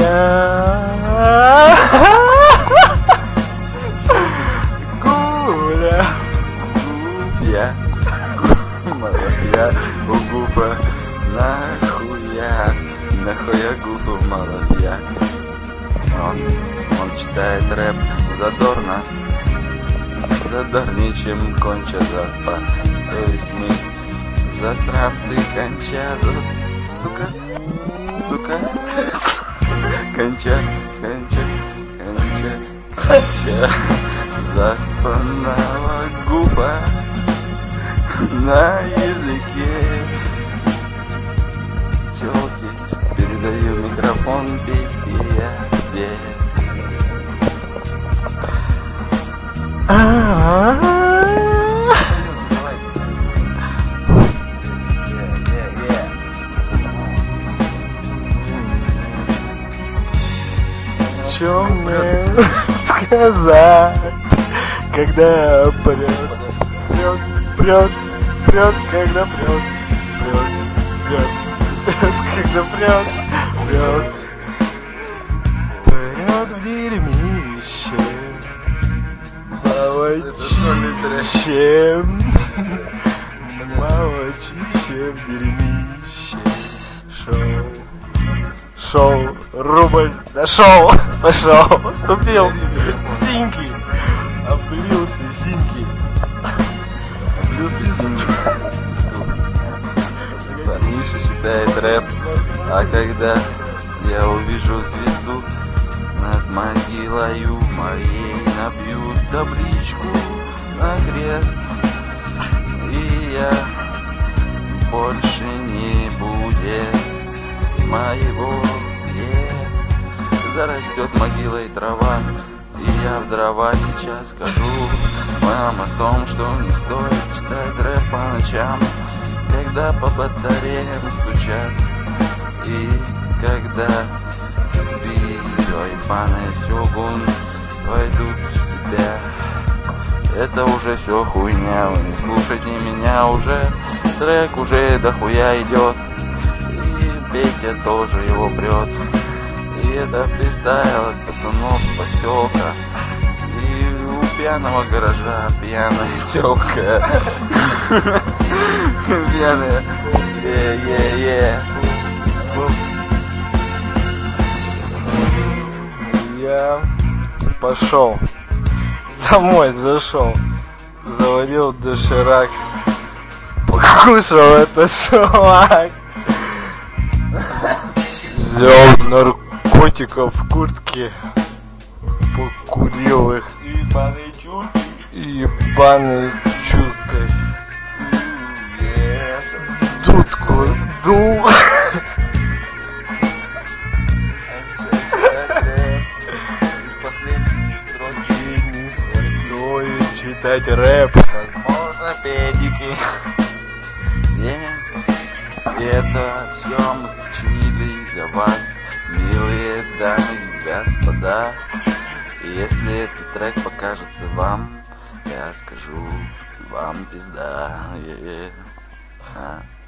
Гуля. Гуфья. Малафья. Гуфа. Нахуя. Нахуя гуфа малафья. Он читает рэп задорно. Задорнее, чем конча заспа. То есть мы засранцы конча сука. Конча заспанного гуфа на языке тёлки. Передаю микрофон Петьке я тебе. Чё мне сказать, когда прёт, когда прёт, когда прёт в дерьмище, молочище в дерьмище, шоу, рубль нашел, пошел, купил синьки, облился синьки. Парниша считает рэп, а когда я увижу звезду над могилою моей, набьют табличку на крест, и я больше не будет моего. Зарастет могилой трава, и я в дрова сейчас скажу вам о том, что не стоит читать рэп по ночам, когда по батареям стучат, и когда ебаные сёгун войдут в тебя. Это уже все хуйня, вы не слушайте меня уже, трек уже дохуя идет, и Петя тоже его прет. И это фристайл от пацанов с поселка, и у пьяного гаража пьяная тёлка. Пьяная. Я пошел домой, зашел, заварил доширак, покушал этот шелак, взял наркотиков в куртке, покурил их ебаной чуркой, дудку дул. Читать рэп, возможно, педики. Это все мы сочинили для вас, милые дамы и господа. И если этот трек покажется вам, я скажу вам пизда.